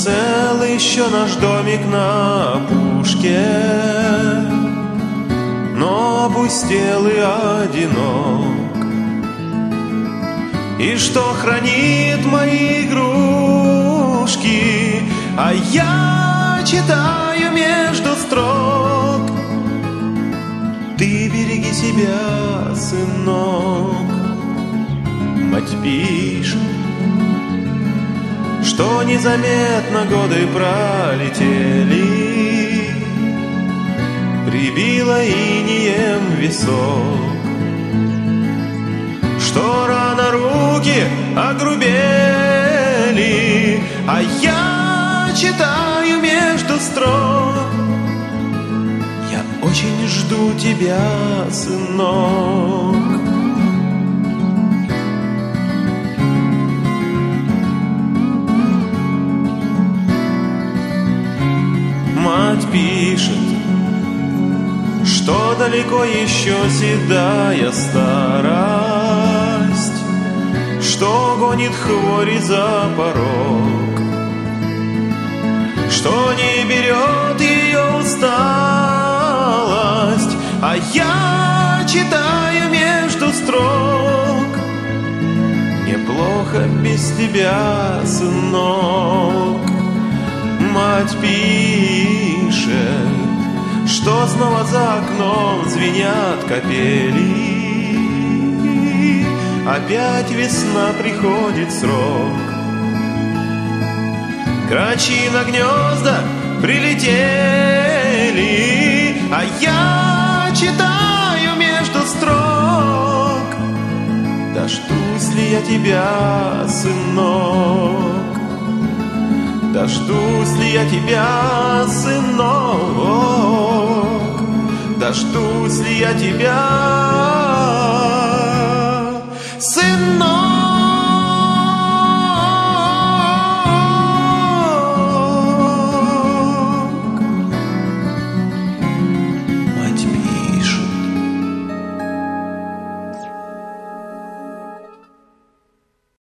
цел еще наш домик на опушке, но опустел и одинок. И что хранит мои игрушки, а я читаю между строк: ты береги себя, сынок. Мать пишет, что незаметно годы пролетели, прибило инеем висок, что рано руки огрубели, а я читаю между строк: я очень жду тебя, сынок. Мать пишет, что далеко еще седая старость, что гонит хвори за порог, что не берет ее усталость, а я читаю между строк: неплохо без тебя, сынок. Мать пишет, что снова за окном звенят капели, опять весна приходит срок. Грачи на гнезда прилетели, а я читаю между строк: дождусь ли я тебя, сынок? Дождусь ли я тебя, сынок? Дождусь ли я тебя,